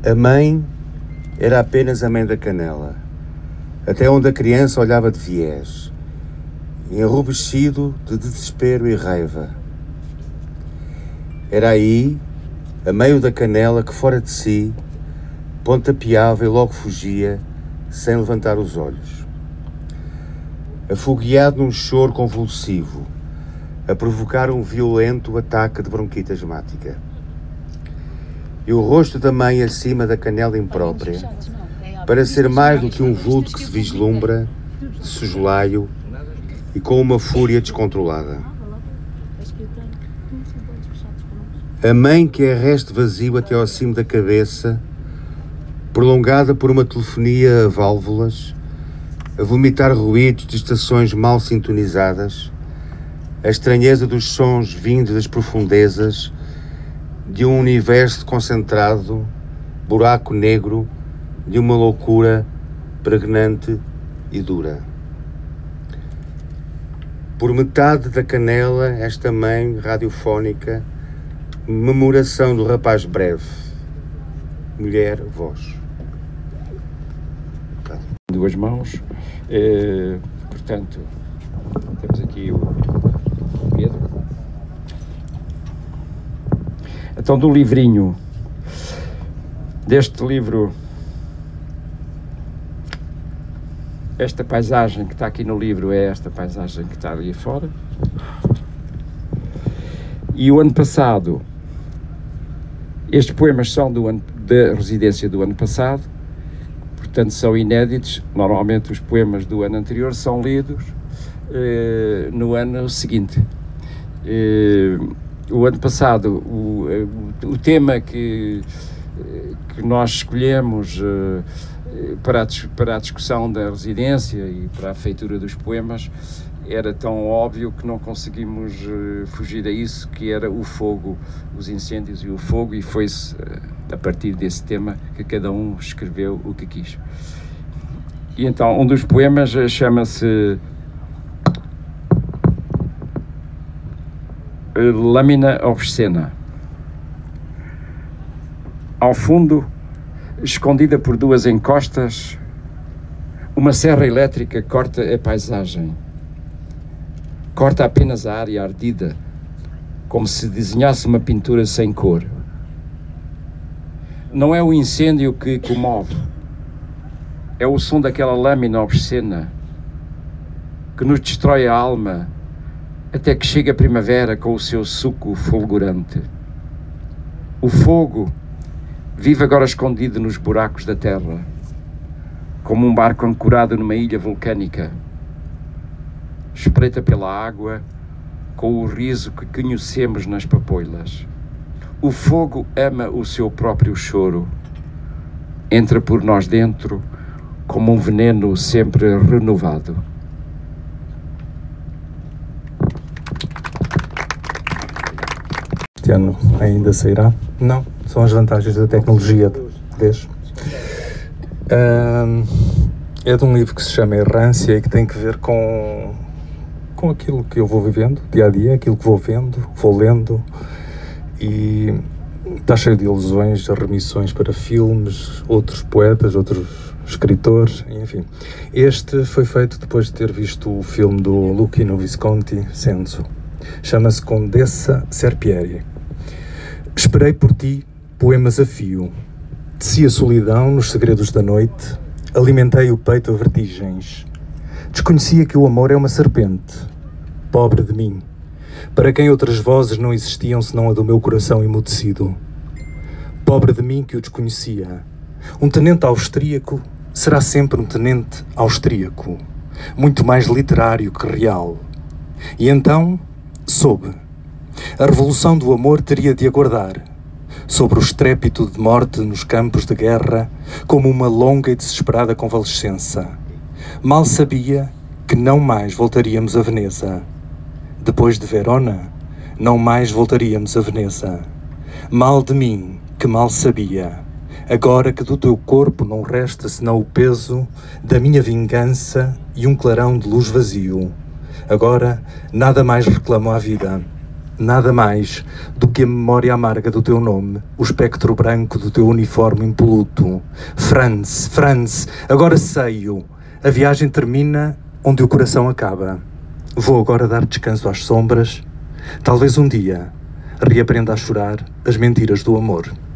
A mãe era apenas a mãe da canela, até onde a criança olhava de viés, enrubescido de desespero e raiva. Era aí, a meio da canela, que fora de si, pontapeava e logo fugia, sem levantar os olhos. Afogueado num choro convulsivo, a provocar um violento ataque de bronquite asmática. E o rosto da mãe acima da canela imprópria, para ser mais do que um vulto que se vislumbra, de sojolaio e com uma fúria descontrolada. A mãe que é resto vazio até ao cimo da cabeça, prolongada por uma telefonia a válvulas, a vomitar ruídos de estações mal sintonizadas, a estranheza dos sons vindos das profundezas de um universo concentrado, buraco negro de uma loucura pregnante e dura. Por metade da canela, esta mãe radiofónica, memoração do rapaz breve, mulher, voz. Duas mãos, portanto, temos aqui o Pedro. Então, do livrinho, deste livro, esta paisagem que está aqui no livro é esta paisagem que está ali fora. E o ano passado, estes poemas são da residência do ano passado, portanto são inéditos. Normalmente os poemas do ano anterior são lidos no ano seguinte. O ano passado, o tema que nós escolhemos para a discussão da residência e para a feitura dos poemas era tão óbvio que não conseguimos fugir a isso, que era o fogo, os incêndios e o fogo, e foi-se a partir desse tema que cada um escreveu o que quis. E então, um dos poemas chama-se Lâmina Obscena. Ao fundo, escondida por duas encostas, uma serra elétrica corta a paisagem. Corta apenas a área ardida, como se desenhasse uma pintura sem cor. Não é o incêndio que comove, é o som daquela lâmina obscena que nos destrói a alma até que chega a primavera com o seu suco fulgurante. O fogo vive agora escondido nos buracos da terra, como um barco ancorado numa ilha vulcânica. Espreita pela água com o riso que conhecemos nas papoilas. O fogo ama o seu próprio choro. Entra por nós dentro como um veneno sempre renovado. Este ano ainda sairá? Não, são as vantagens da tecnologia. É de um livro que se chama Errância e que tem que ver com aquilo que eu vou vivendo dia a dia, aquilo que vou vendo, vou lendo, e está cheio de ilusões, de remissões para filmes, outros poetas, outros escritores, enfim. Este foi feito depois de ter visto o filme do Luchino Visconti, Senso. Chama-se Condessa Serpieri. Esperei por ti, poemas a fio. Teci a solidão nos segredos da noite, alimentei o peito a vertigens. Desconhecia que o amor é uma serpente. Pobre de mim, para quem outras vozes não existiam senão a do meu coração emudecido. Pobre de mim que o desconhecia. Um tenente austríaco será sempre um tenente austríaco, muito mais literário que real. E então, soube. A revolução do amor teria de aguardar, sobre o estrépito de morte nos campos de guerra, como uma longa e desesperada convalescença. Mal sabia que não mais voltaríamos a Veneza. Depois de Verona, não mais voltaríamos a Veneza. Mal de mim, que mal sabia, agora que do teu corpo não resta senão o peso da minha vingança e um clarão de luz vazio. Agora nada mais reclamo à vida. Nada mais do que a memória amarga do teu nome, o espectro branco do teu uniforme impoluto. Franz, Franz, agora sei-o. A viagem termina onde o coração acaba. Vou agora dar descanso às sombras. Talvez um dia reaprenda a chorar as mentiras do amor.